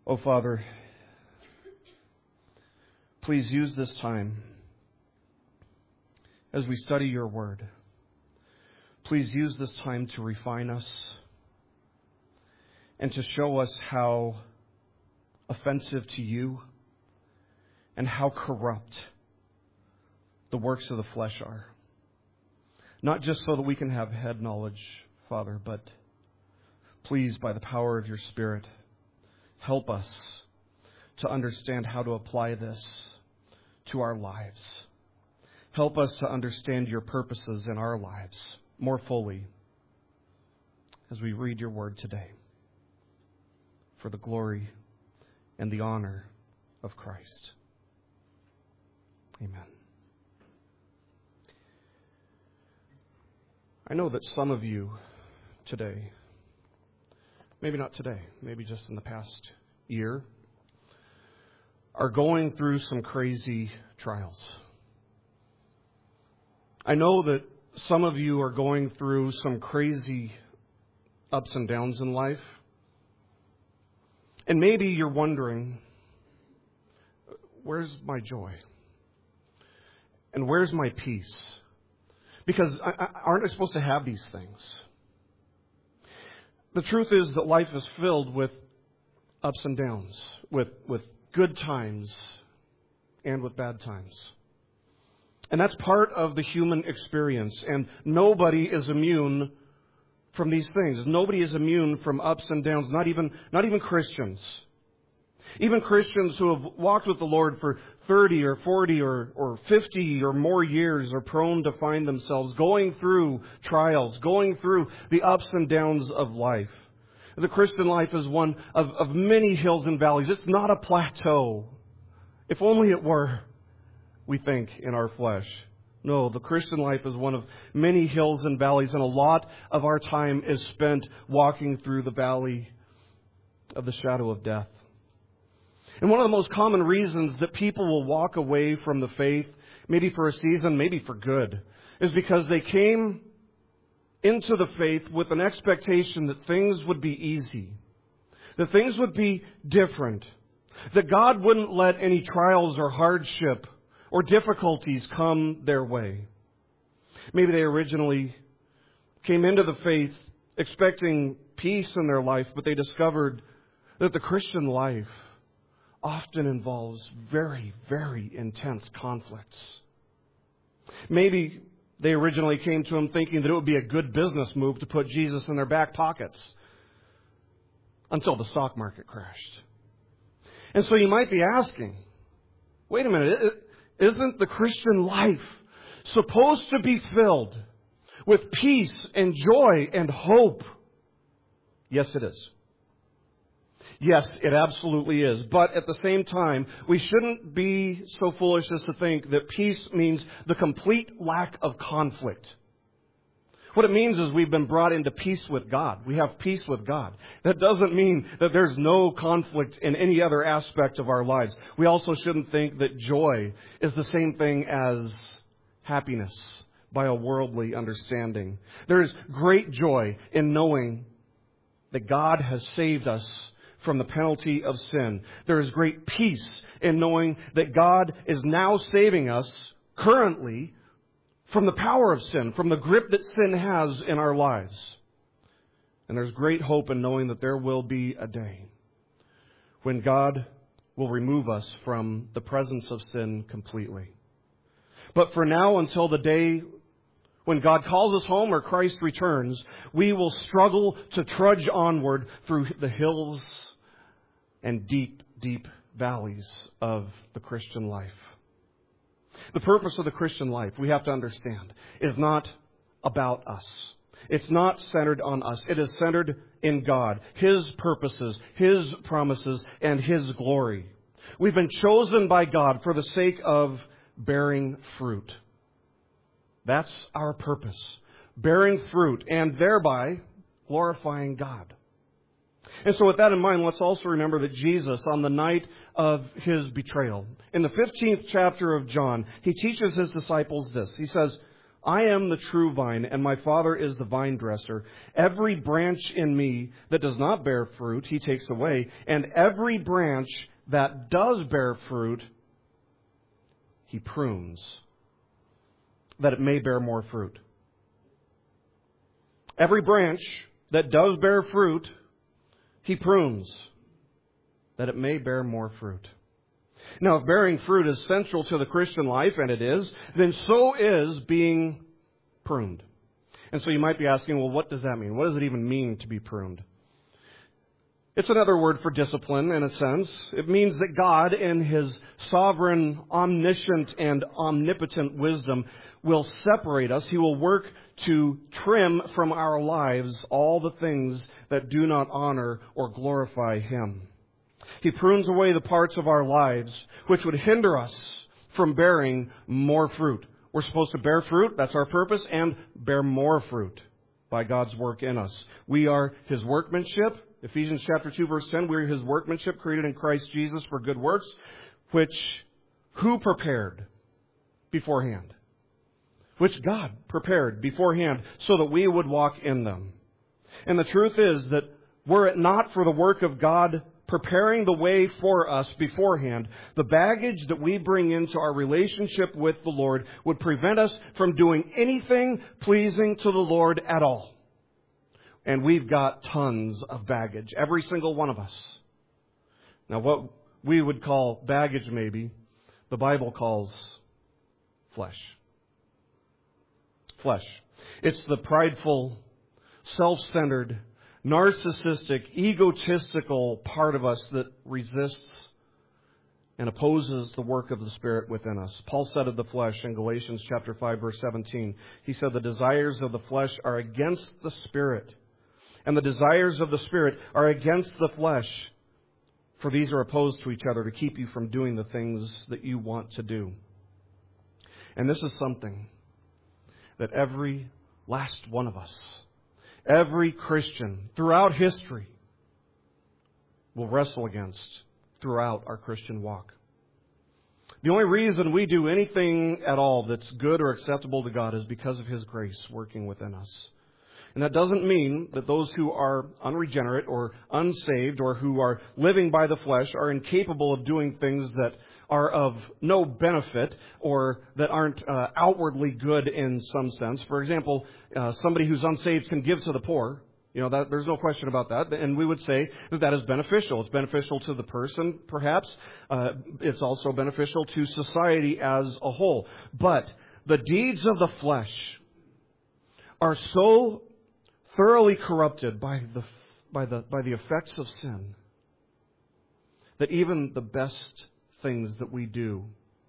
Oh, Father, please use this time as we study your word. Please use this time to refine us and to show us how offensive to you and how corrupt the works of the flesh are. Not just so that we can have head knowledge, Father, but please, by the power of your Spirit, help us to understand how to apply this to our lives. Help us to understand your purposes in our lives more fully as we read your word today, for the glory and the honor of Christ. Amen. I know that some of you today, maybe not today, maybe just in the past year, are going through some crazy trials. I know that some of you are going through some crazy ups and downs in life. And maybe you're wondering, where's my joy? And where's my peace? Because aren't I supposed to have these things? The truth is that life is filled with ups and downs, with good times and with bad times. And that's part of the human experience. And nobody is immune from these things. Nobody is immune from ups and downs, not even Christians. Even Christians who have walked with the Lord for 30 or 40 or 50 or more years are prone to find themselves going through trials, going through the ups and downs of life. The Christian life is one of many hills and valleys. It's not a plateau. If only it were, we think, in our flesh. No, the Christian life is one of many hills and valleys, and a lot of our time is spent walking through the valley of the shadow of death. And one of the most common reasons that people will walk away from the faith, maybe for a season, maybe for good, is because they came into the faith with an expectation that things would be easy, that things would be different, that God wouldn't let any trials or hardship or difficulties come their way. Maybe they originally came into the faith expecting peace in their life, but they discovered that the Christian life often involves very, very intense conflicts. Maybe they originally came to Him thinking that it would be a good business move to put Jesus in their back pockets until the stock market crashed. And so you might be asking, wait a minute, isn't the Christian life supposed to be filled with peace and joy and hope? Yes, it is. Yes, it absolutely is. But at the same time, we shouldn't be so foolish as to think that peace means the complete lack of conflict. What it means is we've been brought into peace with God. We have peace with God. That doesn't mean that there's no conflict in any other aspect of our lives. We also shouldn't think that joy is the same thing as happiness by a worldly understanding. There is great joy in knowing that God has saved us from the penalty of sin. There is great peace in knowing that God is now saving us currently from the power of sin, from the grip that sin has in our lives. And there's great hope in knowing that there will be a day when God will remove us from the presence of sin completely. But for now, until the day when God calls us home or Christ returns, we will struggle to trudge onward through the hills and deep, deep valleys of the Christian life. The purpose of the Christian life, we have to understand, is not about us. It's not centered on us. It is centered in God, His purposes, His promises, and His glory. We've been chosen by God for the sake of bearing fruit. That's our purpose. Bearing fruit and thereby glorifying God. And so with that in mind, let's also remember that Jesus, on the night of His betrayal, in the 15th chapter of John, He teaches His disciples this. He says, I am the true vine, and my Father is the vine dresser. Every branch in me that does not bear fruit, He takes away. And every branch that does bear fruit, He prunes, that it may bear more fruit. Every branch that does bear fruit, He prunes, that it may bear more fruit. Now, if bearing fruit is central to the Christian life, and it is, then so is being pruned. And so you might be asking, well, what does that mean? What does it even mean to be pruned? It's another word for discipline, in a sense. It means that God, in His sovereign, omniscient, and omnipotent wisdom, will separate us. He will work to trim from our lives all the things that do not honor or glorify Him. He prunes away the parts of our lives which would hinder us from bearing more fruit. We're supposed to bear fruit, that's our purpose, and bear more fruit by God's work in us. We are His workmanship. Ephesians chapter 2, verse 10, we are His workmanship created in Christ Jesus for good works, which who prepared beforehand? Which God prepared beforehand so that we would walk in them. And the truth is that were it not for the work of God preparing the way for us beforehand, the baggage that we bring into our relationship with the Lord would prevent us from doing anything pleasing to the Lord at all. And we've got tons of baggage, every single one of us. Now, what we would call baggage, maybe, the Bible calls flesh. Flesh. It's the prideful, self-centered, narcissistic, egotistical part of us that resists and opposes the work of the Spirit within us. Paul said of the flesh in Galatians chapter 5, verse 17, he said, the desires of the flesh are against the Spirit, and the desires of the Spirit are against the flesh, for these are opposed to each other to keep you from doing the things that you want to do. And this is something that every last one of us, every Christian throughout history will wrestle against throughout our Christian walk. The only reason we do anything at all that's good or acceptable to God is because of His grace working within us. And that doesn't mean that those who are unregenerate or unsaved or who are living by the flesh are incapable of doing things that are of no benefit or that aren't outwardly good in some sense. For example, somebody who's unsaved can give to the poor. That there's no question about that. And we would say that that is beneficial. It's beneficial to the person, perhaps. It's also beneficial to society as a whole. But the deeds of the flesh are so thoroughly corrupted by the effects of sin that even the best things that we do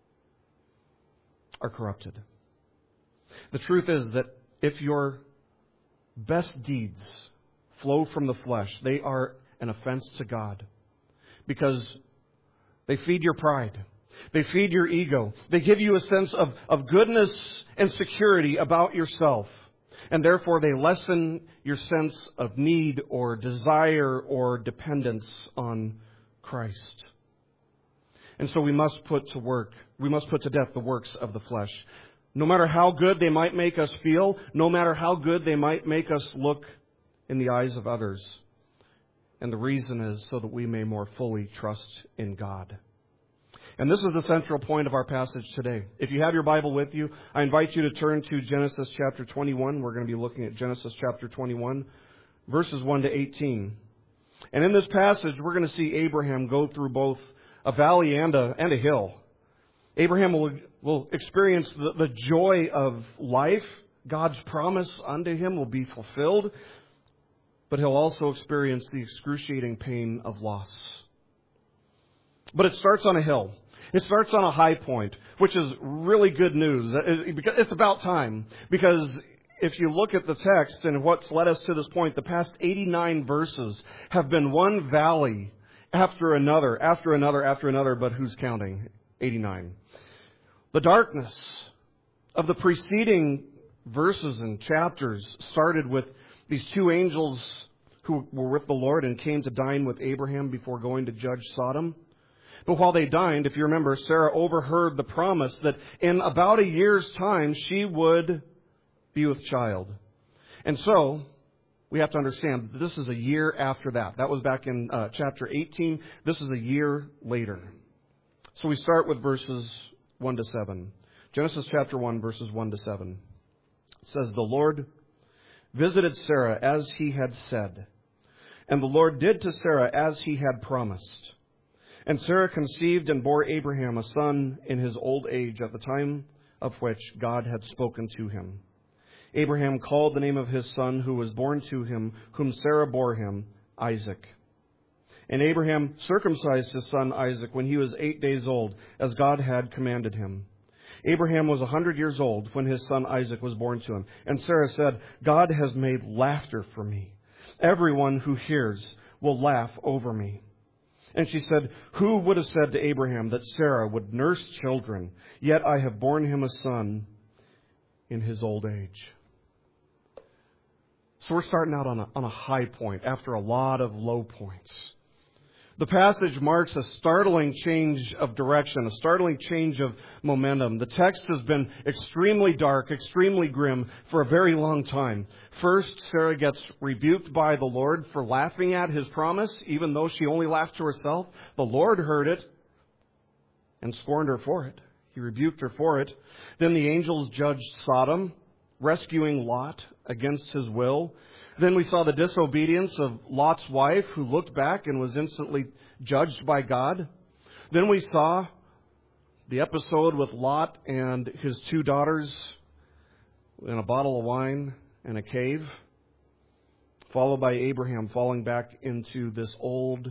are corrupted. The truth is that if your best deeds flow from the flesh, they are an offense to God because they feed your pride. They feed your ego. They give you a sense of goodness and security about yourself. And therefore they lessen your sense of need or desire or dependence on Christ. And so we must put to death the works of the flesh. No matter how good they might make us feel, no matter how good they might make us look in the eyes of others. And the reason is so that we may more fully trust in God. And this is the central point of our passage today. If you have your Bible with you, I invite you to turn to Genesis chapter 21. We're going to be looking at Genesis chapter 21, verses 1 to 18. And in this passage, we're going to see Abraham go through both a valley and a hill. Abraham will experience the joy of life. God's promise unto him will be fulfilled. But he'll also experience the excruciating pain of loss. But it starts on a hill. It starts on a high point, which is really good news. It's about time. Because if you look at the text and what's led us to this point, the past 89 verses have been one valley after another, but who's counting? 89. The darkness of the preceding verses and chapters started with these two angels who were with the Lord and came to dine with Abraham before going to judge Sodom. But while they dined, if you remember, Sarah overheard the promise that in about a year's time she would be with child. And so, we have to understand that this is a year after that. That was back in chapter 18. This is a year later. So we start with verses 1 to 7. Genesis chapter 1, verses 1 to 7. It says, "The Lord visited Sarah as he had said, and the Lord did to Sarah as he had promised. And Sarah conceived and bore Abraham a son in his old age at the time of which God had spoken to him. Abraham called the name of his son who was born to him, whom Sarah bore him, Isaac. And Abraham circumcised his son Isaac when he was 8 days old, as God had commanded him. Abraham was 100 years old when his son Isaac was born to him. And Sarah said, 'God has made laughter for me. Everyone who hears will laugh over me.' And she said, 'Who would have said to Abraham that Sarah would nurse children? Yet I have borne him a son in his old age.'" So we're starting out on a high point after a lot of low points. The passage marks a startling change of direction, a startling change of momentum. The text has been extremely dark, extremely grim for a very long time. First, Sarah gets rebuked by the Lord for laughing at his promise, even though she only laughed to herself. The Lord heard it and scorned her for it. He rebuked her for it. Then the angels judged Sodom, rescuing Lot against his will. Then we saw the disobedience of Lot's wife, who looked back and was instantly judged by God. Then we saw the episode with Lot and his 2 daughters in a bottle of wine in a cave, followed by Abraham falling back into this old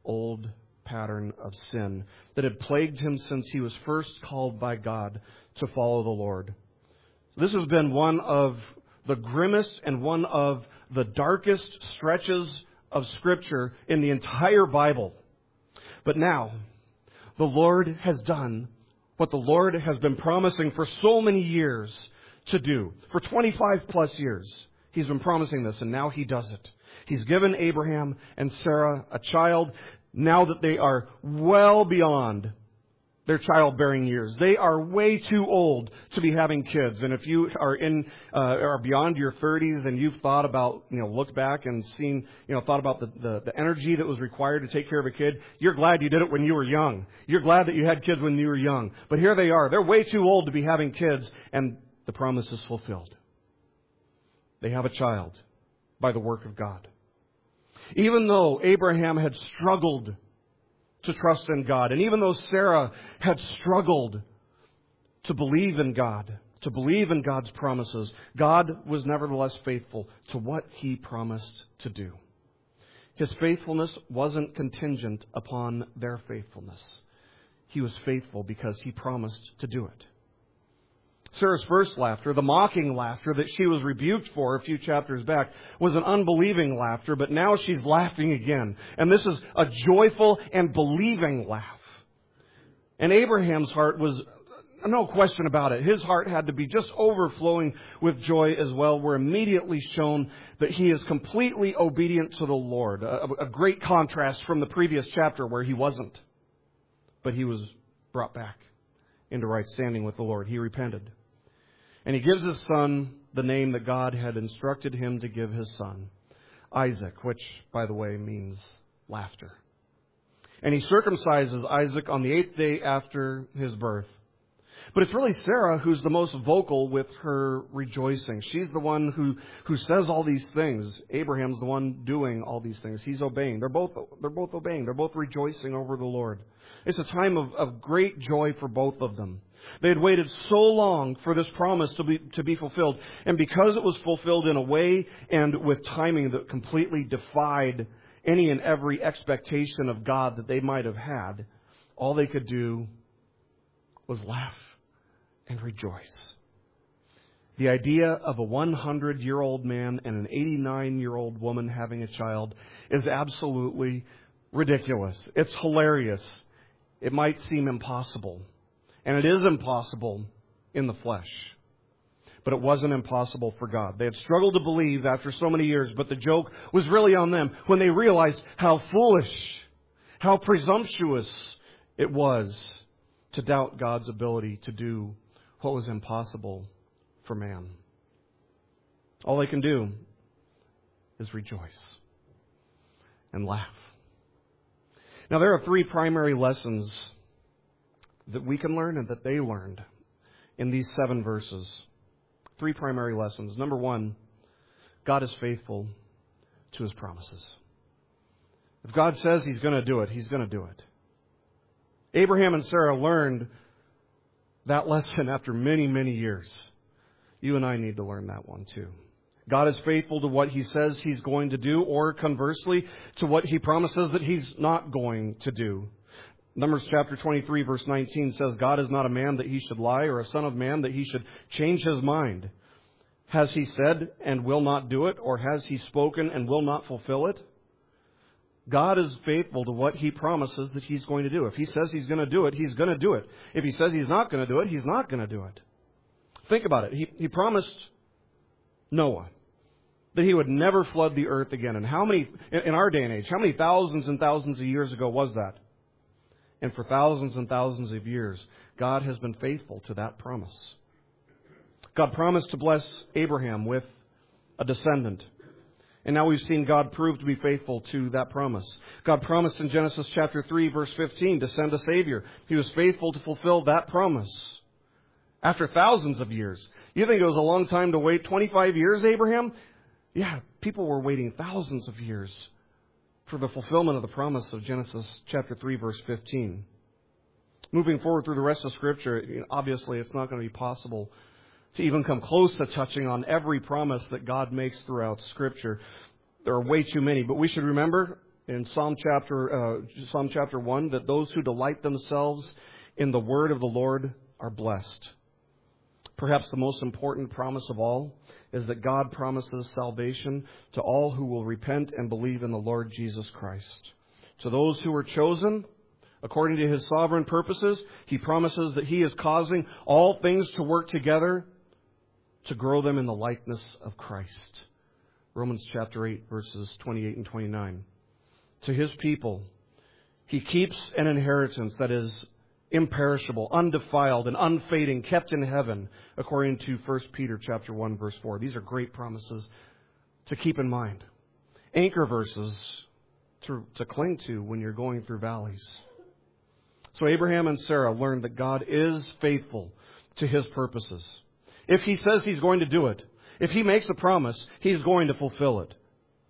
pattern of sin that had plagued him since he was first called by God to follow the Lord. This has been one of the grimmest and one of the darkest stretches of Scripture in the entire Bible. But now, the Lord has done what the Lord has been promising for so many years to do. For 25 plus years, He's been promising this, and now He does it. He's given Abraham and Sarah a child now that they are well beyond their childbearing years. They are way too old to be having kids. And if you are beyond your 30s and you've thought about, looked back and seen, thought about the energy that was required to take care of a kid, you're glad you did it when you were young. You're glad that you had kids when you were young. But here they are. They're way too old to be having kids, and the promise is fulfilled. They have a child by the work of God. Even though Abraham had struggled to trust in God, and even though Sarah had struggled to believe in God, to believe in God's promises, God was nevertheless faithful to what He promised to do. His faithfulness wasn't contingent upon their faithfulness. He was faithful because He promised to do it. Sarah's first laughter, the mocking laughter that she was rebuked for a few chapters back, was an unbelieving laughter, but now she's laughing again. And this is a joyful and believing laugh. And Abraham's heart was, no question about it, his heart had to be just overflowing with joy as well. We're immediately shown that he is completely obedient to the Lord. A great contrast from the previous chapter where he wasn't. But he was brought back into right standing with the Lord. He repented. And he gives his son the name that God had instructed him to give his son, Isaac, which, by the way, means laughter. And he circumcises Isaac on the 8th day after his birth. But it's really Sarah who's the most vocal with her rejoicing. She's the one who says all these things. Abraham's the one doing all these things. He's obeying. They're both obeying. They're both rejoicing over the Lord. It's a time of great joy for both of them. They had waited so long for this promise to be fulfilled. And because it was fulfilled in a way and with timing that completely defied any and every expectation of God that they might have had, all they could do was laugh and rejoice. The idea of a 100-year-old man and an 89-year-old woman having a child is absolutely ridiculous. It's hilarious. It might seem impossible. And it is impossible in the flesh. But it wasn't impossible for God. They had struggled to believe after so many years, but the joke was really on them when they realized how foolish, how presumptuous it was to doubt God's ability to do what was impossible for man. All they can do is rejoice and laugh. Now, there are three primary lessons that we can learn and that they learned in these 7 verses. 3 primary lessons. Number 1, God is faithful to His promises. If God says He's going to do it, He's going to do it. Abraham and Sarah learned that lesson after many, many years. You and I need to learn that one too. God is faithful to what He says He's going to do, or conversely, to what He promises that He's not going to do. Numbers chapter 23, verse 19 says, God is not a man that He should lie, or a son of man that He should change His mind. Has He said and will not do it, or has He spoken and will not fulfill it? God is faithful to what He promises that He's going to do. If He says He's going to do it, He's going to do it. If He says He's not going to do it, He's not going to do it. Think about it. He promised Noah that he would never flood the earth again. And how many, in our day and age, how many thousands and thousands of years ago was that? And for thousands and thousands of years, God has been faithful to that promise. God promised to bless Abraham with a descendant. And now we've seen God prove to be faithful to that promise. God promised in Genesis chapter 3, verse 15, to send a Savior. He was faithful to fulfill that promise. After thousands of years. You think it was a long time to wait? 25 years, Abraham? Yeah, people were waiting thousands of years for the fulfillment of the promise of Genesis chapter 3, verse 15. Moving forward through the rest of Scripture, obviously it's not going to be possible to even come close to touching on every promise that God makes throughout Scripture. There are way too many, but we should remember in Psalm chapter 1 that those who delight themselves in the word of the Lord are blessed. Perhaps the most important promise of all is that God promises salvation to all who will repent and believe in the Lord Jesus Christ. To those who are chosen, according to His sovereign purposes, He promises that He is causing all things to work together to grow them in the likeness of Christ. Romans chapter 8, verses 28 and 29. To His people, He keeps an inheritance that is imperishable, undefiled, and unfading, kept in heaven, according to 1 Peter chapter 1, verse 4. These are great promises to keep in mind. Anchor verses to cling to when you're going through valleys. So Abraham and Sarah learned that God is faithful to His purposes. If He says He's going to do it, if He makes a promise, He's going to fulfill it.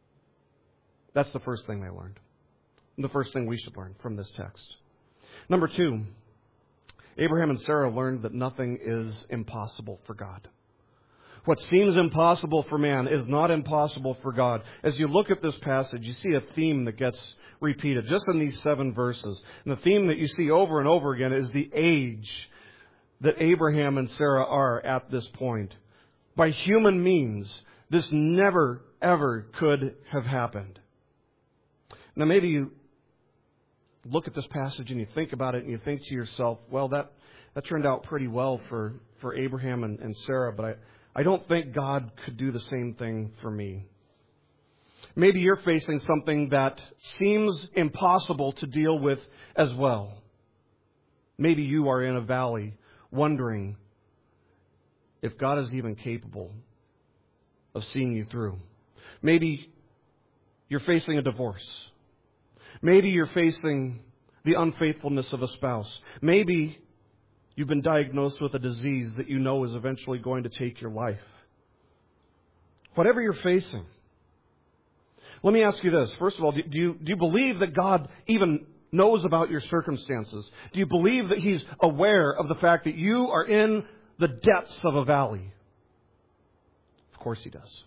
That's the first thing they learned. And the first thing we should learn from this text. Number 2, Abraham and Sarah learned that nothing is impossible for God. What seems impossible for man is not impossible for God. As you look at this passage, you see a theme that gets repeated just in these 7 verses. And the theme that you see over and over again is the age that Abraham and Sarah are at this point. By human means, this never, ever could have happened. Now maybe you look at this passage and you think about it and you think to yourself, well, that turned out pretty well for Abraham and Sarah, but I don't think God could do the same thing for me. Maybe you're facing something that seems impossible to deal with as well. Maybe you are in a valley wondering if God is even capable of seeing you through. Maybe you're facing a divorce. Maybe you're facing the unfaithfulness of a spouse. Maybe you've been diagnosed with a disease that you know is eventually going to take your life. Whatever you're facing, let me ask you this. First of all, do you believe that God even knows about your circumstances? Do you believe that He's aware of the fact that you are in the depths of a valley? Of course He does.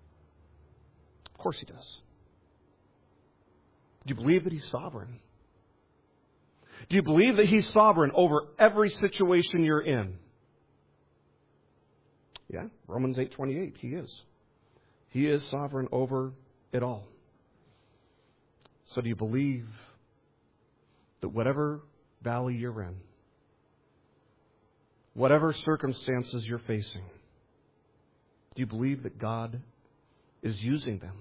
Of course He does. Do you believe that He's sovereign? Do you believe that He's sovereign over every situation you're in? Yeah, Romans 8:28, He is. He is sovereign over it all. So do you believe that whatever valley you're in, whatever circumstances you're facing, do you believe that God is using them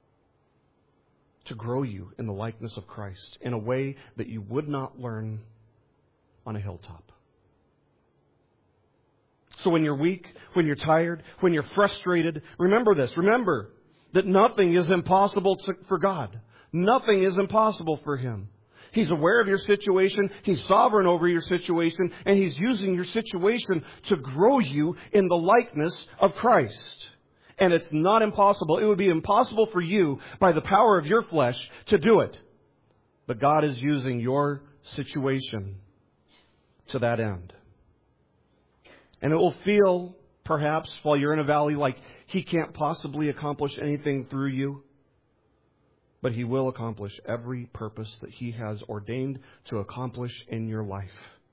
to grow you in the likeness of Christ in a way that you would not learn on a hilltop? So when you're weak, when you're tired, when you're frustrated, remember this. Remember that nothing is impossible for God. Nothing is impossible for Him. He's aware of your situation. He's sovereign over your situation. And He's using your situation to grow you in the likeness of Christ. And it's not impossible. It would be impossible for you, by the power of your flesh, to do it. But God is using your situation to that end. And it will feel, perhaps, while you're in a valley, like He can't possibly accomplish anything through you. But He will accomplish every purpose that He has ordained to accomplish in your life.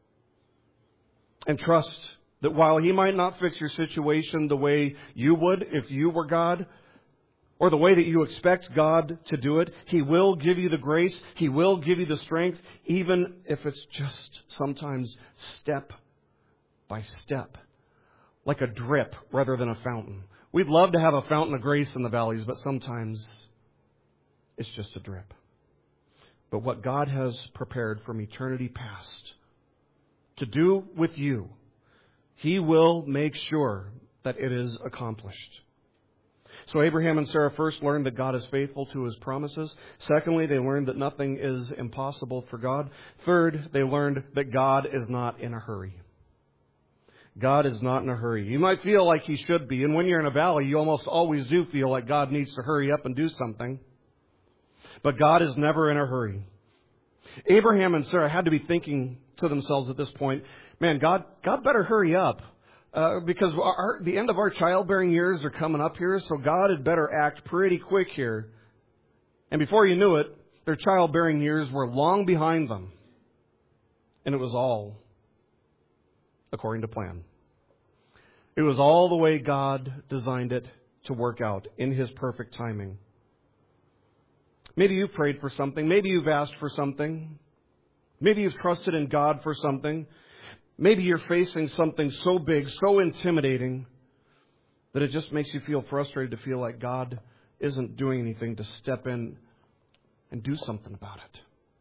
And trust that while He might not fix your situation the way you would if you were God, or the way that you expect God to do it, He will give you the grace, He will give you the strength, even if it's just sometimes step by step, like a drip rather than a fountain. We'd love to have a fountain of grace in the valleys, but sometimes it's just a drip. But what God has prepared from eternity past to do with you, He will make sure that it is accomplished. So Abraham and Sarah first learned that God is faithful to His promises. Secondly, they learned that nothing is impossible for God. Third, they learned that God is not in a hurry. God is not in a hurry. You might feel like He should be, and when you're in a valley, you almost always do feel like God needs to hurry up and do something. But God is never in a hurry. Abraham and Sarah had to be thinking to themselves at this point, man, God better hurry up. Because the end of our childbearing years are coming up here, so God had better act pretty quick here. And before you knew it, their childbearing years were long behind them. And it was all according to plan. It was all the way God designed it to work out in His perfect timing. Maybe you've prayed for something. Maybe you've asked for something. Maybe you've trusted in God for something. Maybe you're facing something so big, so intimidating, that it just makes you feel frustrated to feel like God isn't doing anything to step in and do something about it.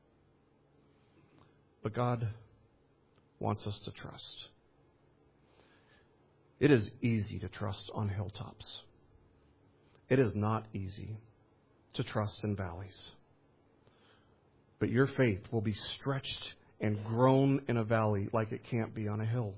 But God wants us to trust. It is easy to trust on hilltops. It is not easy to trust in valleys. But your faith will be stretched and grown in a valley like it can't be on a hill.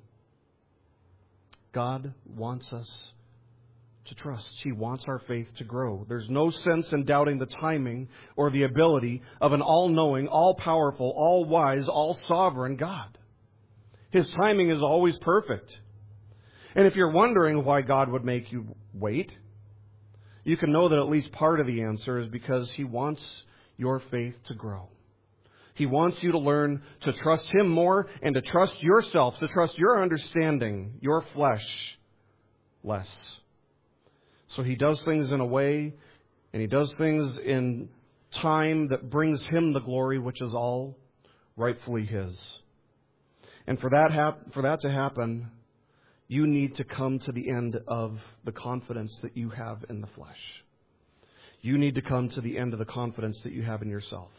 God wants us to trust. He wants our faith to grow. There's no sense in doubting the timing or the ability of an all-knowing, all-powerful, all-wise, all-sovereign God. His timing is always perfect. And if you're wondering why God would make you wait, you can know that at least part of the answer is because He wants your faith to grow. He wants you to learn to trust Him more and to trust yourself, to trust your understanding, your flesh, less. So He does things in a way, and He does things in time that brings Him the glory, which is all rightfully His. And for that to happen, you need to come to the end of the confidence that you have in the flesh. You need to come to the end of the confidence that you have in yourself.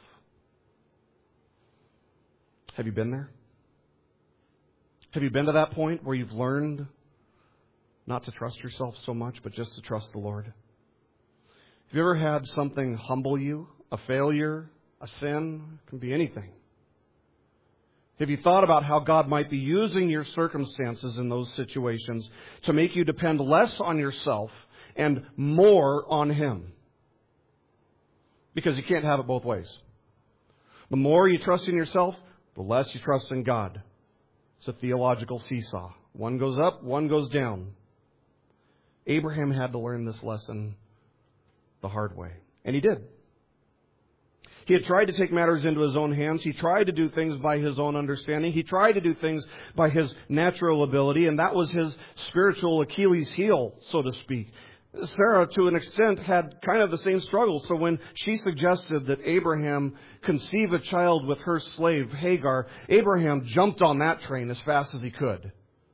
Have you been there? Have you been to that point where you've learned not to trust yourself so much, but just to trust the Lord? Have you ever had something humble you? A failure? A sin? It can be anything. Have you thought about how God might be using your circumstances in those situations to make you depend less on yourself and more on Him? Because you can't have it both ways. The more you trust in yourself, the less you trust in God. It's a theological seesaw. One goes up, one goes down. Abraham had to learn this lesson the hard way. And he did. He had tried to take matters into his own hands. He tried to do things by his own understanding. He tried to do things by his natural ability, and that was his spiritual Achilles heel, so to speak. Sarah, to an extent, had kind of the same struggle. So when she suggested that Abraham conceive a child with her slave, Hagar, Abraham jumped on that train as fast as he could,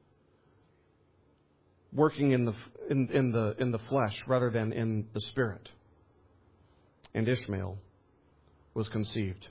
working in the flesh rather than in the spirit. And Ishmael was conceived.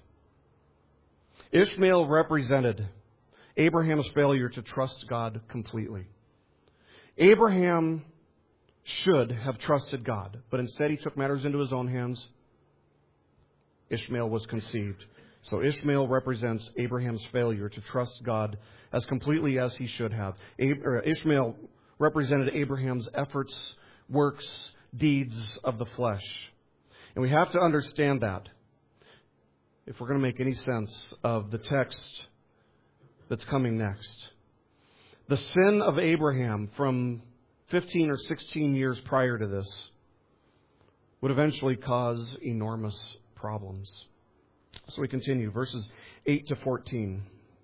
Ishmael represented Abraham's failure to trust God completely. Abraham should have trusted God, but instead he took matters into his own hands. Ishmael was conceived. So Ishmael represents Abraham's failure to trust God as completely as he should have. Ishmael represented Abraham's efforts, works, deeds of the flesh. And we have to understand that if we're going to make any sense of the text that's coming next. The sin of Abraham from 15 or 16 years prior to this would eventually cause enormous problems. So we continue, verses 8 to 14.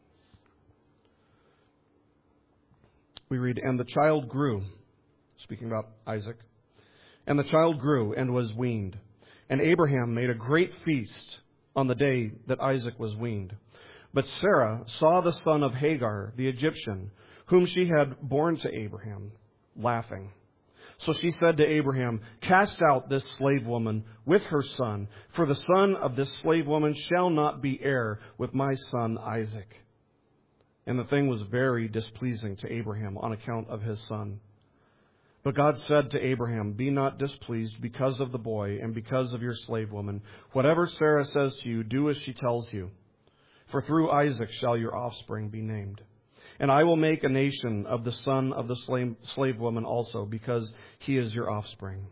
We read, "And the child grew," speaking about Isaac, "and the child grew and was weaned. And Abraham made a great feast on the day that Isaac was weaned. But Sarah saw the son of Hagar, the Egyptian, whom she had borne to Abraham, laughing. So she said to Abraham, 'Cast out this slave woman with her son, for the son of this slave woman shall not be heir with my son Isaac.' And the thing was very displeasing to Abraham on account of his son. But God said to Abraham, 'Be not displeased because of the boy and because of your slave woman. Whatever Sarah says to you, do as she tells you. For through Isaac shall your offspring be named. And I will make a nation of the son of the slave woman also, because he is your offspring.'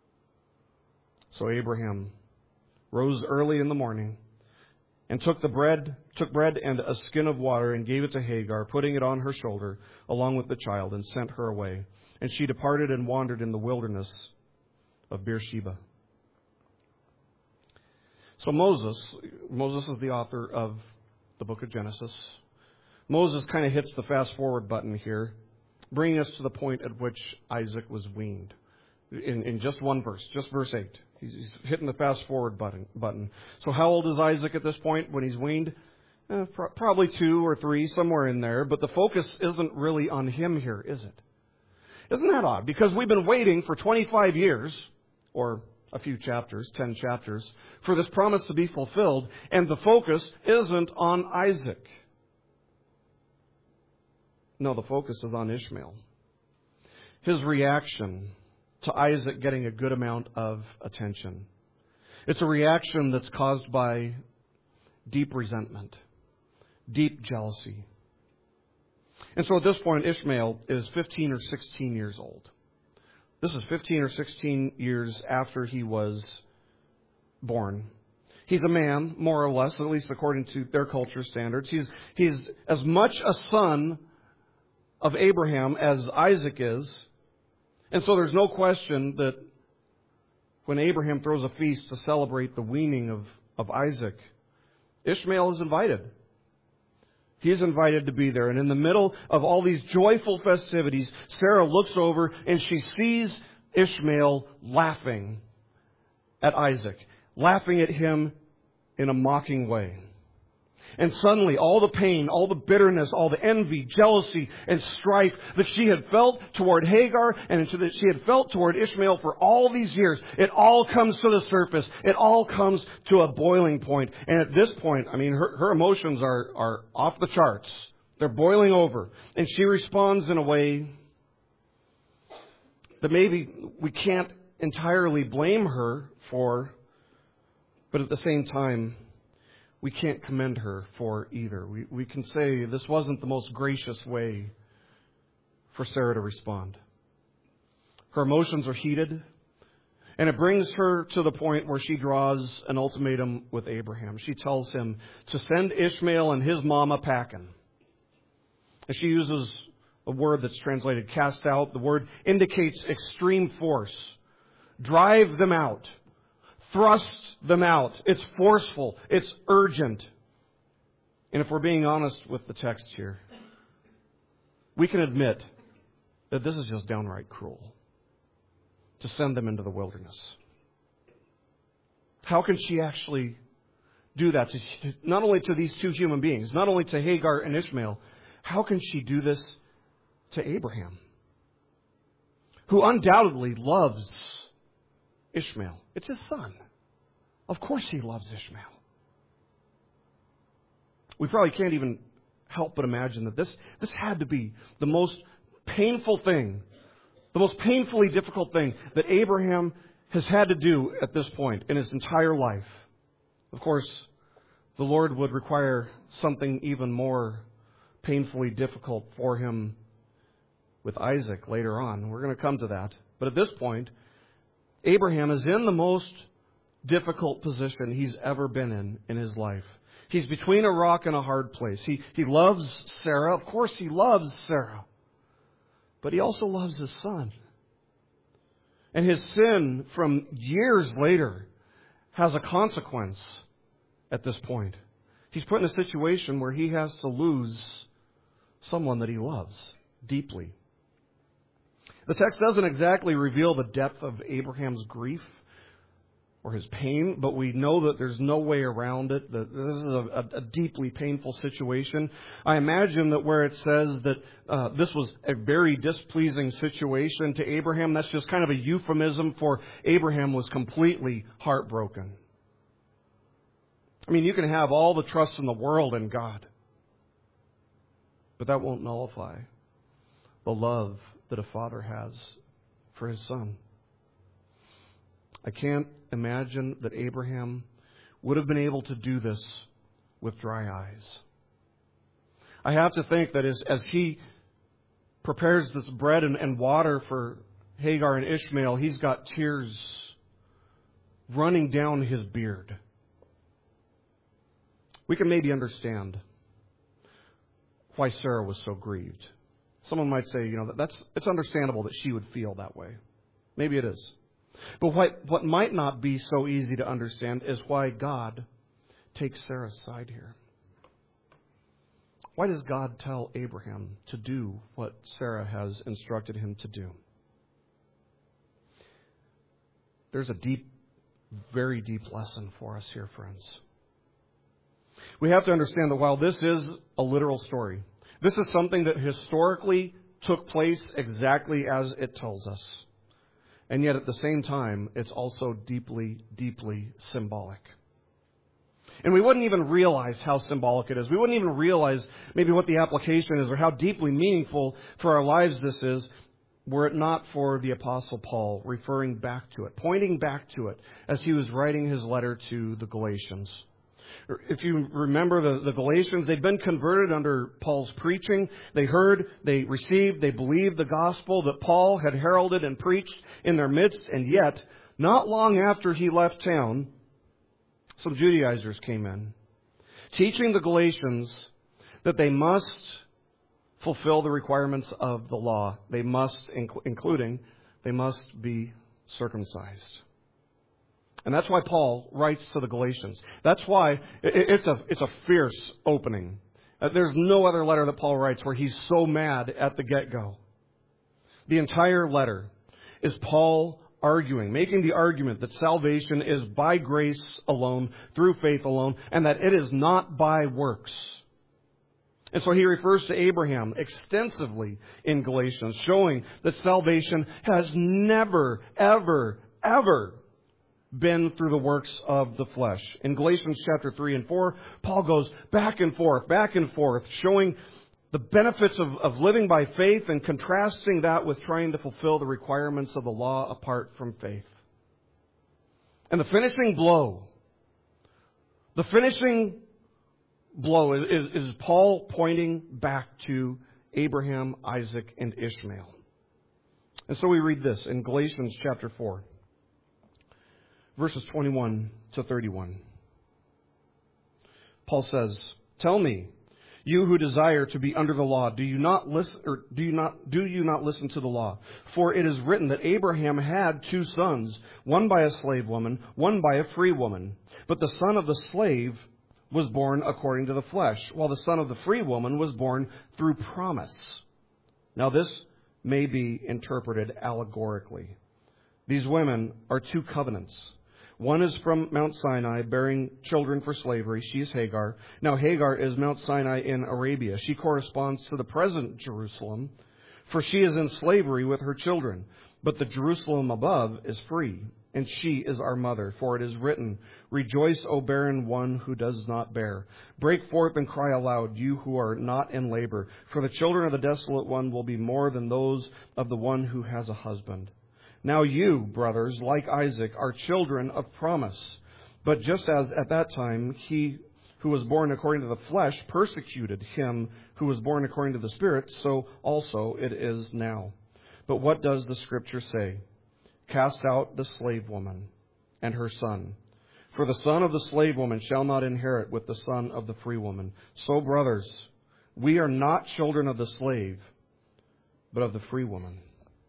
So Abraham rose early in the morning and took bread and a skin of water and gave it to Hagar, putting it on her shoulder along with the child, and sent her away. And she departed and wandered in the wilderness of Beersheba." So Moses is the author of the book of Genesis. Moses kind of hits the fast forward button here, bringing us to the point at which Isaac was weaned. In just one verse, just verse 8. He's hitting the fast forward button. So how old is Isaac at this point when he's weaned? Probably 2 or 3, somewhere in there. But the focus isn't really on him here, is it? Isn't that odd? Because we've been waiting for 25 years, or a few chapters, 10 chapters, for this promise to be fulfilled, and the focus isn't on Isaac. No, the focus is on Ishmael. His reaction to Isaac getting a good amount of attention. It's a reaction that's caused by deep resentment, deep jealousy. And so at this point, Ishmael is 15 or 16 years old. This is 15 or 16 years after he was born. He's a man, more or less, at least according to their culture standards. He's as much a son of Abraham as Isaac is. And so there's no question that when Abraham throws a feast to celebrate the weaning of Isaac, Ishmael is invited. He's invited to be there. And in the middle of all these joyful festivities, Sarah looks over and she sees Ishmael laughing at Isaac, laughing at him in a mocking way. And suddenly, all the pain, all the bitterness, all the envy, jealousy, and strife that she had felt toward Hagar and that she had felt toward Ishmael for all these years, it all comes to the surface. It all comes to a boiling point. And at this point, I mean, her emotions are off the charts. They're boiling over. And she responds in a way that maybe we can't entirely blame her for, but at the same time, we can't commend her for either. We can say this wasn't the most gracious way for Sarah to respond. Her emotions are heated, and it brings her to the point where she draws an ultimatum with Abraham. She tells him to send Ishmael and his mama packing. And she uses a word that's translated cast out. The word indicates extreme force. Drive them out. Thrust them out. It's forceful. It's urgent. And if we're being honest with the text here, we can admit that this is just downright cruel to send them into the wilderness. How can she actually do that? Not only to these two human beings, not only to Hagar and Ishmael, how can she do this to Abraham, who undoubtedly loves Ishmael? It's his son. Of course he loves Ishmael. We probably can't even help but imagine that this had to be the most painful thing The most painfully difficult thing that Abraham has had to do at this point in his entire life. Of course, the Lord would require something even more painfully difficult for him with Isaac later on. We're going to come to that. But at this point, Abraham is in the most difficult position he's ever been in his life. He's between a rock and a hard place. He loves Sarah. Of course he loves Sarah. But he also loves his son. And his sin from years later has a consequence at this point. He's put in a situation where he has to lose someone that he loves deeply. The text doesn't exactly reveal the depth of Abraham's grief or his pain, but we know that there's no way around it, that this is a deeply painful situation. I imagine that where it says that this was a very displeasing situation to Abraham, that's just kind of a euphemism for Abraham was completely heartbroken. I mean, you can have all the trust in the world in God, but that won't nullify the love that a father has for his son. I can't imagine that Abraham would have been able to do this with dry eyes. I have to think that as he prepares this bread and water for Hagar and Ishmael, he's got tears running down his beard. We can maybe understand why Sarah was so grieved. Someone might say, it's understandable that she would feel that way. Maybe it is. But what might not be so easy to understand is why God takes Sarah's side here. Why does God tell Abraham to do what Sarah has instructed him to do? There's a deep, very deep lesson for us here, friends. We have to understand that while this is a literal story, this is something that historically took place exactly as it tells us. And yet at the same time, it's also deeply, deeply symbolic. And we wouldn't even realize how symbolic it is. We wouldn't even realize maybe what the application is or how deeply meaningful for our lives this is were it not for the Apostle Paul referring back to it, pointing back to it as he was writing his letter to the Galatians. If you remember the Galatians, they'd been converted under Paul's preaching. They heard, they received, they believed the gospel that Paul had heralded and preached in their midst. And yet, not long after he left town, some Judaizers came in, teaching the Galatians that they must fulfill the requirements of the law. They must, including, they must be circumcised. And that's why Paul writes to the Galatians. That's why it's a fierce opening. There's no other letter that Paul writes where he's so mad at the get-go. The entire letter is Paul arguing, making the argument that salvation is by grace alone, through faith alone, and that it is not by works. And so he refers to Abraham extensively in Galatians, showing that salvation has never, ever, ever been through the works of the flesh. In Galatians chapter 3 and 4, Paul goes back and forth, showing the benefits of living by faith and contrasting that with trying to fulfill the requirements of the law apart from faith. And the finishing blow is Paul pointing back to Abraham, Isaac, and Ishmael. And so we read this in Galatians chapter 4. Verses 21 to 31. Paul says, "Tell me, you who desire to be under the law, do you not listen to the law? For it is written that Abraham had 2 sons, one by a slave woman, one by a free woman. But the son of the slave was born according to the flesh, while the son of the free woman was born through promise. Now this may be interpreted allegorically. These women are 2 covenants. One is from Mount Sinai, bearing children for slavery. She is Hagar. Now Hagar is Mount Sinai in Arabia. She corresponds to the present Jerusalem, for she is in slavery with her children. But the Jerusalem above is free. and she is our mother. For it is written, Rejoice, O barren one who does not bear. Break forth and cry aloud, you who are not in labor. For the children of the desolate one will be more than those of the one who has a husband. Now you, brothers, like Isaac, are children of promise. But just as at that time he who was born according to the flesh persecuted him who was born according to the Spirit, so also it is now. But what does the Scripture say? Cast out the slave woman and her son. For the son of the slave woman shall not inherit with the son of the free woman. So, brothers, we are not children of the slave, but of the free woman.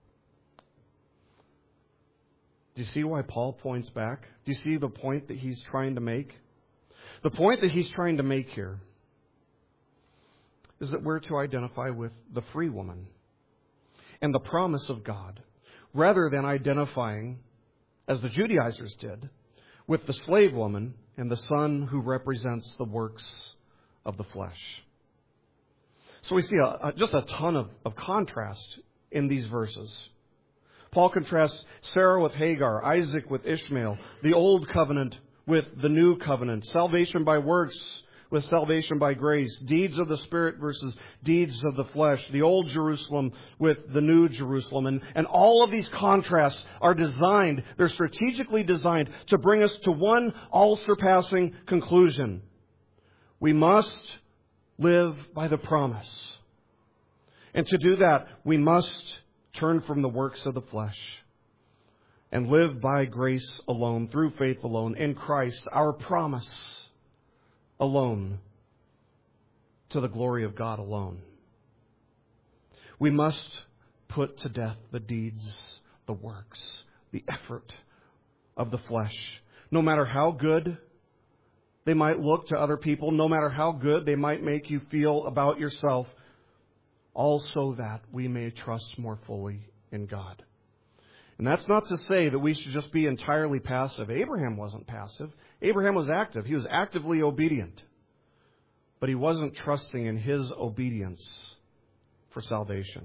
Do you see why Paul points back? Do you see the point that he's trying to make? The point that he's trying to make here is that we're to identify with the free woman and the promise of God, rather than identifying, as the Judaizers did, with the slave woman and the son who represents the works of the flesh. So we see just a ton of contrast in these verses. Paul contrasts Sarah with Hagar, Isaac with Ishmael, the old covenant with the new covenant, salvation by works with salvation by grace, deeds of the Spirit versus deeds of the flesh, the old Jerusalem with the new Jerusalem. And all of these contrasts are designed, they're strategically designed to bring us to one all-surpassing conclusion. We must live by the promise. And to do that, we must turn from the works of the flesh and live by grace alone, through faith alone, in Christ, our promise alone, to the glory of God alone. We must put to death the deeds, the works, the effort of the flesh. No matter how good they might look to other people, no matter how good they might make you feel about yourself, all so that we may trust more fully in God. And that's not to say that we should just be entirely passive. Abraham wasn't passive. Abraham was active. He was actively obedient. But he wasn't trusting in his obedience for salvation.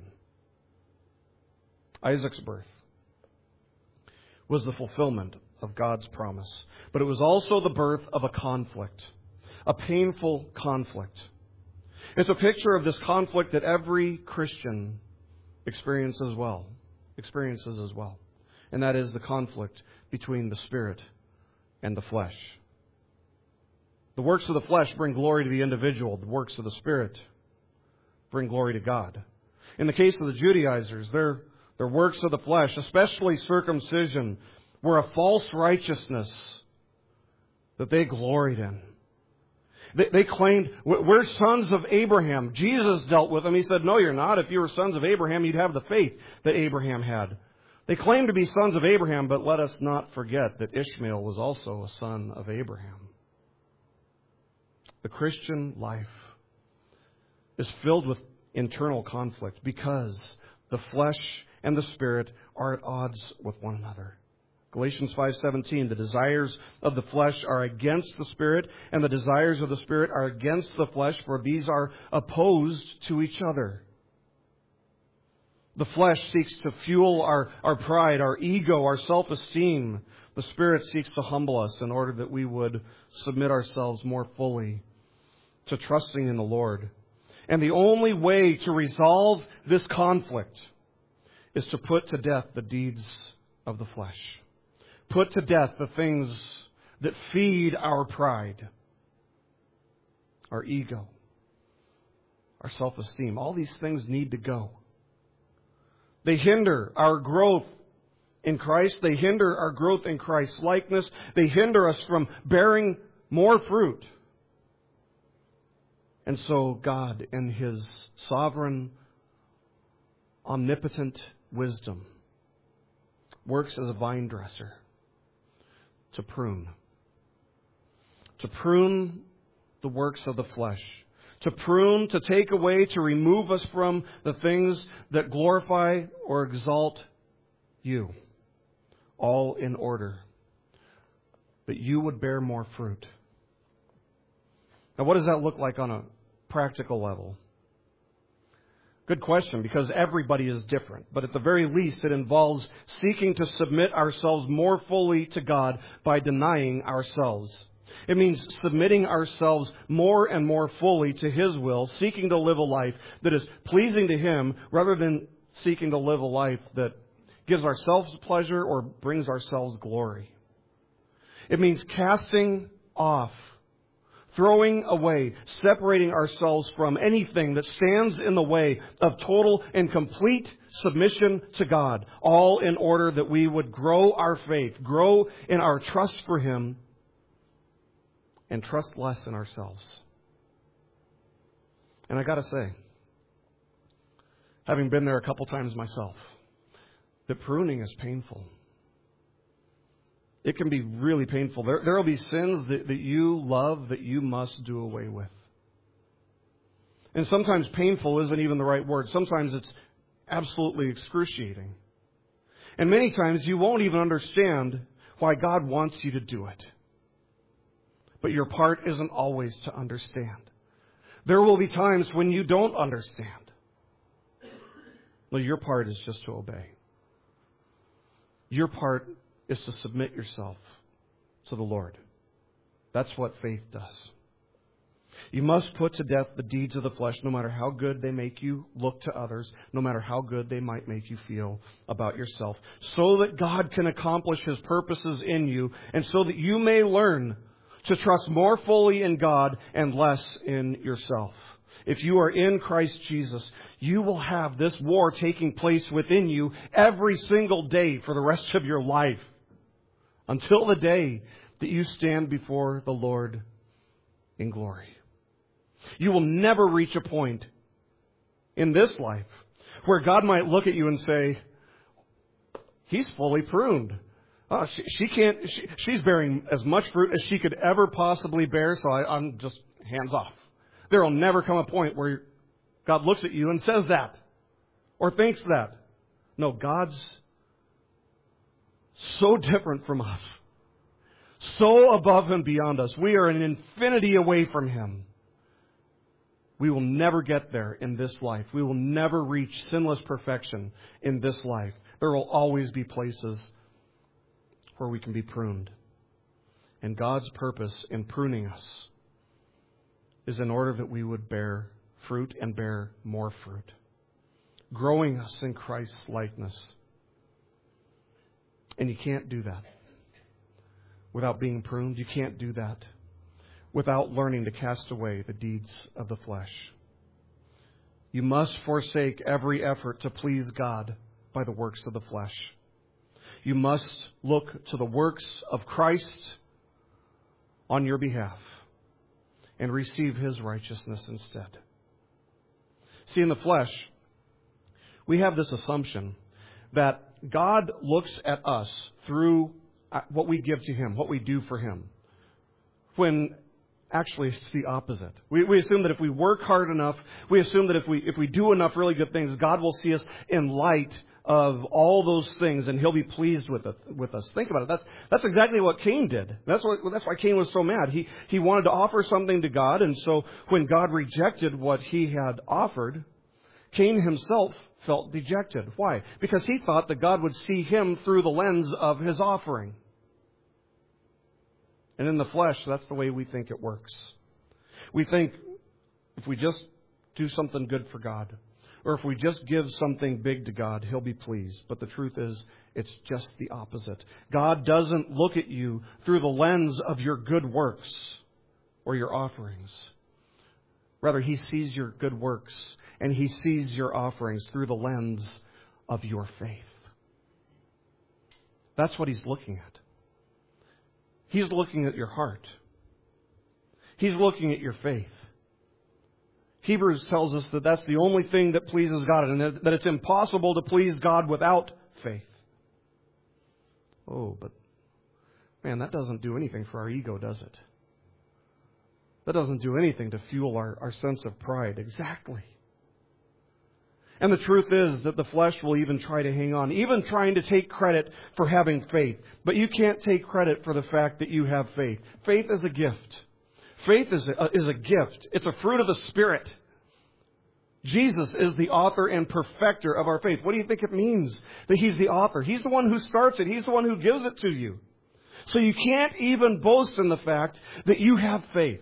Isaac's birth was the fulfillment of God's promise. But it was also the birth of a conflict, a painful conflict. It's a picture of this conflict that every Christian experiences as well. And that is the conflict between the Spirit and the flesh. The works of the flesh bring glory to the individual. The works of the Spirit bring glory to God. In the case of the Judaizers, their works of the flesh, especially circumcision, were a false righteousness that they gloried in. They claimed, we're sons of Abraham. Jesus dealt with them. He said, no, you're not. If you were sons of Abraham, you'd have the faith that Abraham had. They claim to be sons of Abraham, but let us not forget that Ishmael was also a son of Abraham. The Christian life is filled with internal conflict because the flesh and the Spirit are at odds with one another. Galatians 5:17, the desires of the flesh are against the Spirit, and the desires of the Spirit are against the flesh, for these are opposed to each other. The flesh seeks to fuel our pride, our ego, our self-esteem. The Spirit seeks to humble us in order that we would submit ourselves more fully to trusting in the Lord. And the only way to resolve this conflict is to put to death the deeds of the flesh. Put to death the things that feed our pride, our ego, our self-esteem. All these things need to go. They hinder our growth in Christ. They hinder our growth in Christ's likeness. They hinder us from bearing more fruit. And so God, in His sovereign, omnipotent wisdom, works as a vine dresser to prune the works of the flesh. To prune, to take away, to remove us from the things that glorify or exalt you. All in order that you would bear more fruit. Now, what does that look like on a practical level? Good question, because everybody is different. But at the very least, it involves seeking to submit ourselves more fully to God by denying ourselves. It means submitting ourselves more and more fully to His will, seeking to live a life that is pleasing to Him rather than seeking to live a life that gives ourselves pleasure or brings ourselves glory. It means casting off, throwing away, separating ourselves from anything that stands in the way of total and complete submission to God, all in order that we would grow our faith, grow in our trust for Him, and trust less in ourselves. And I got to say, having been there a couple times myself, that pruning is painful. It can be really painful. There will be sins that you love that you must do away with. And sometimes painful isn't even the right word. Sometimes it's absolutely excruciating. And many times you won't even understand why God wants you to do it. But your part isn't always to understand. There will be times when you don't understand. Well, your part is just to obey. Your part is to submit yourself to the Lord. That's what faith does. You must put to death the deeds of the flesh, no matter how good they make you look to others, no matter how good they might make you feel about yourself, so that God can accomplish His purposes in you, and so that you may learn to trust more fully in God and less in yourself. If you are in Christ Jesus, you will have this war taking place within you every single day for the rest of your life, until the day that you stand before the Lord in glory. You will never reach a point in this life where God might look at you and say, He's fully pruned. Oh, she's bearing as much fruit as she could ever possibly bear, so I'm just hands off. There will never come a point where God looks at you and says that or thinks that. No, God's so different from us, so above and beyond us. We are an infinity away from Him. We will never get there in this life. We will never reach sinless perfection in this life. There will always be places where we can be pruned. And God's purpose in pruning us is in order that we would bear fruit and bear more fruit, growing us in Christ's likeness. And you can't do that without being pruned. You can't do that without learning to cast away the deeds of the flesh. You must forsake every effort to please God by the works of the flesh. You must look to the works of Christ on your behalf and receive His righteousness instead. See, in the flesh, we have this assumption that God looks at us through what we give to Him, what we do for Him, when actually it's the opposite. We assume that if we work hard enough, we assume that if we do enough really good things, God will see us in light of all those things, and He'll be pleased with us. Think about it. That's exactly what Cain did. That's why Cain was so mad. He wanted to offer something to God, and so when God rejected what he had offered, Cain himself felt dejected. Why? Because he thought that God would see him through the lens of his offering. And in the flesh, that's the way we think it works. We think if we just do something good for God, or if we just give something big to God, He'll be pleased. But the truth is, it's just the opposite. God doesn't look at you through the lens of your good works or your offerings. Rather, He sees your good works and He sees your offerings through the lens of your faith. That's what He's looking at. He's looking at your heart. He's looking at your faith. Hebrews tells us that that's the only thing that pleases God, and that it's impossible to please God without faith. Oh, but man, that doesn't do anything for our ego, does it? That doesn't do anything to fuel our sense of pride. Exactly. And the truth is that the flesh will even try to hang on, even trying to take credit for having faith. But you can't take credit for the fact that you have faith. Faith is a gift. Faith is a gift. It's a fruit of the Spirit. Jesus is the author and perfecter of our faith. What do you think it means that He's the author? He's the one who starts it. He's the one who gives it to you. So you can't even boast in the fact that you have faith.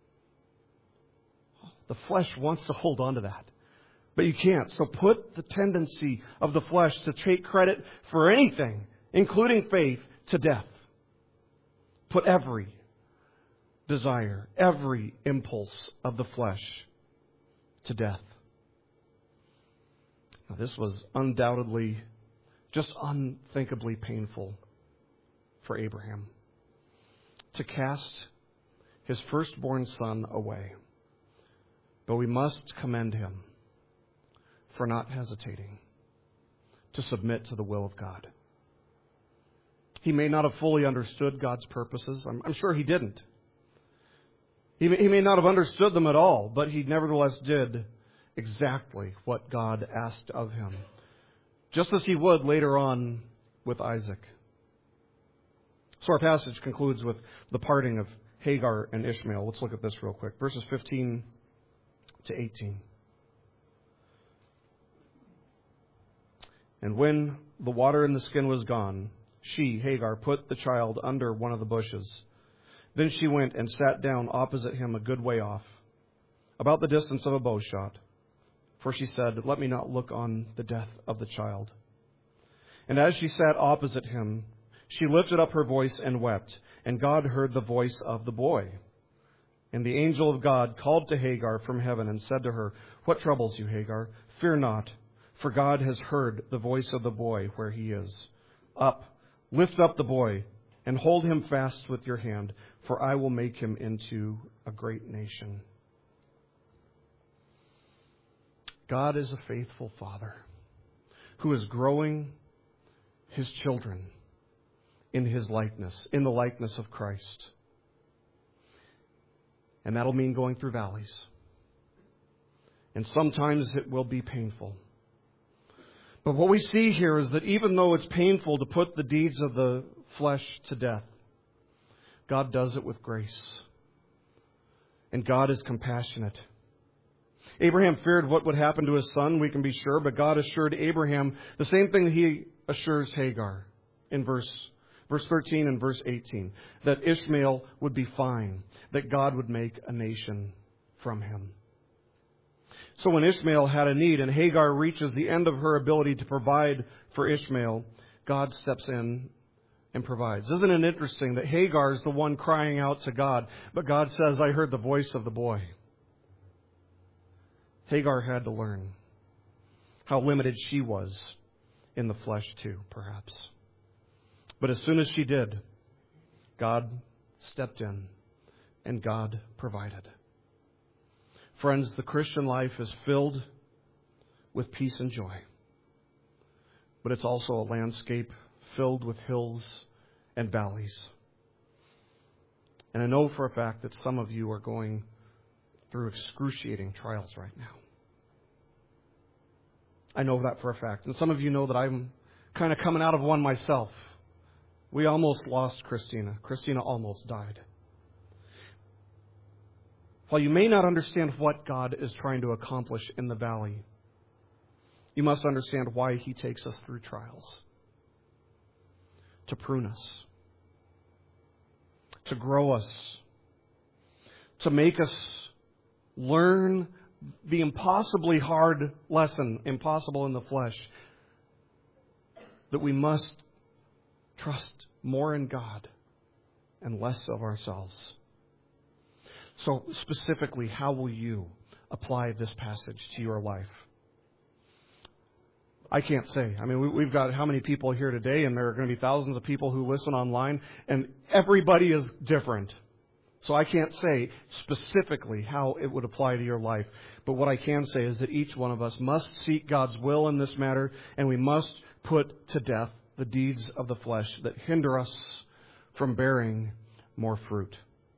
The flesh wants to hold on to that, but you can't. So put the tendency of the flesh to take credit for anything, including faith, to death. Put every desire, every impulse of the flesh to death. Now, this was undoubtedly just unthinkably painful for Abraham to cast his firstborn son away. But we must commend him for not hesitating to submit to the will of God. He may not have fully understood God's purposes. I'm sure he didn't. He may not have understood them at all, but he nevertheless did exactly what God asked of him, just as he would later on with Isaac. So our passage concludes with the parting of Hagar and Ishmael. Let's look at this real quick. Verses 15 to 18. And when the water in the skin was gone, she, Hagar, put the child under one of the bushes. Then she went and sat down opposite him a good way off, about the distance of a bow shot. For she said, "Let me not look on the death of the child." And as she sat opposite him, she lifted up her voice and wept, and God heard the voice of the boy. And the angel of God called to Hagar from heaven and said to her, "What troubles you, Hagar? Fear not, for God has heard the voice of the boy where he is. Up, lift up the boy, and hold him fast with your hand, for I will make him into a great nation." God is a faithful Father who is growing His children in His likeness, in the likeness of Christ. And that'll mean going through valleys. And sometimes it will be painful. But what we see here is that even though it's painful to put the deeds of the flesh to death, God does it with grace. And God is compassionate. Abraham feared what would happen to his son, we can be sure, but God assured Abraham the same thing that He assures Hagar in verse 13 and verse 18, that Ishmael would be fine, that God would make a nation from him. So when Ishmael had a need and Hagar reaches the end of her ability to provide for Ishmael, God steps in and provides. Isn't it interesting that Hagar is the one crying out to God, but God says, "I heard the voice of the boy." Hagar had to learn how limited she was in the flesh too, perhaps. But as soon as she did, God stepped in and God provided. Friends, the Christian life is filled with peace and joy. But it's also a landscape filled with hills and valleys. And I know for a fact that some of you are going through excruciating trials right now. I know that for a fact. And some of you know that I'm kind of coming out of one myself. We almost lost Christina. Christina almost died. While you may not understand what God is trying to accomplish in the valley, you must understand why He takes us through trials. To prune us. To grow us. To make us learn the impossibly hard lesson, impossible in the flesh, that we must trust more in God and less of ourselves. So specifically, how will you apply this passage to your life? I can't say. I mean, we've got how many people here today, and there are going to be thousands of people who listen online, and everybody is different. So I can't say specifically how it would apply to your life. But what I can say is that each one of us must seek God's will in this matter, and we must put to death the deeds of the flesh that hinder us from bearing more fruit.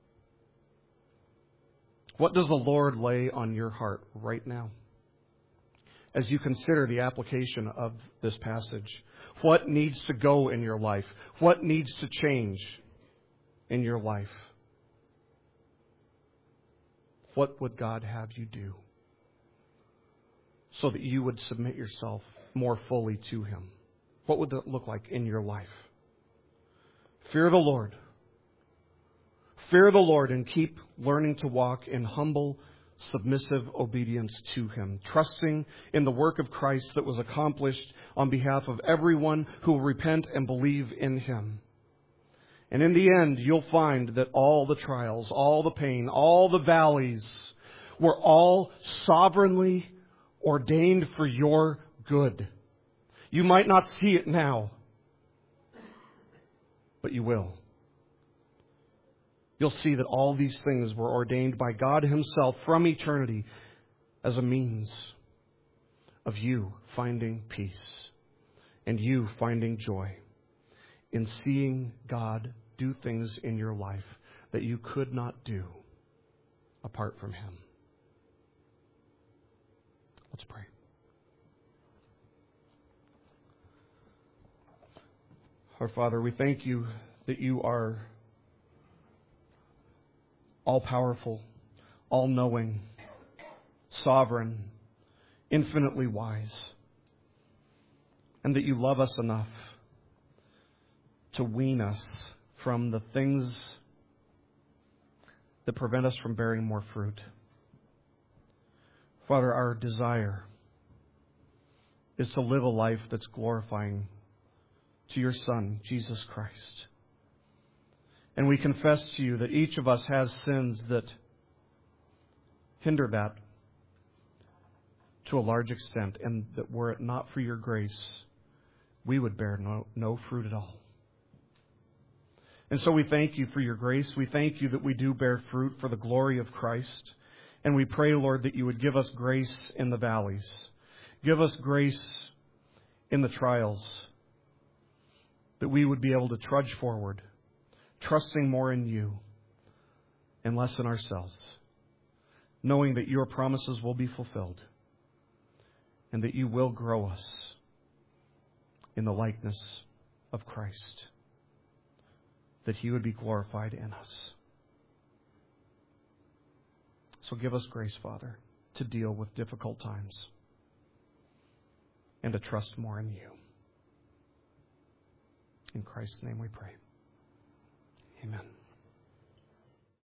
What does the Lord lay on your heart right now? As you consider the application of this passage, what needs to go in your life? What needs to change in your life? What would God have you do? so that you would submit yourself more fully to Him? What would that look like in your life? Fear the Lord. Fear the Lord and keep learning to walk in humble, submissive obedience to Him, trusting in the work of Christ that was accomplished on behalf of everyone who will repent and believe in Him. And in the end, you'll find that all the trials, all the pain, all the valleys were all sovereignly ordained for your good. You might not see it now, but you will. You'll see that all these things were ordained by God Himself from eternity as a means of you finding peace and you finding joy in seeing God do things in your life that you could not do apart from Him. Let's pray. Our Father, we thank You that You are all-powerful, all-knowing, sovereign, infinitely wise, and that You love us enough to wean us from the things that prevent us from bearing more fruit. Father, our desire is to live a life that's glorifying to Your Son, Jesus Christ. And we confess to You that each of us has sins that hinder that to a large extent, and that were it not for Your grace, we would bear no fruit at all. And so we thank You for Your grace. We thank You that we do bear fruit for the glory of Christ. And we pray, Lord, that You would give us grace in the valleys. Give us grace in the trials, that we would be able to trudge forward, trusting more in You and less in ourselves, knowing that Your promises will be fulfilled and that You will grow us in the likeness of Christ, that He would be glorified in us. So give us grace, Father, to deal with difficult times and to trust more in You. In Christ's name we pray. Amen.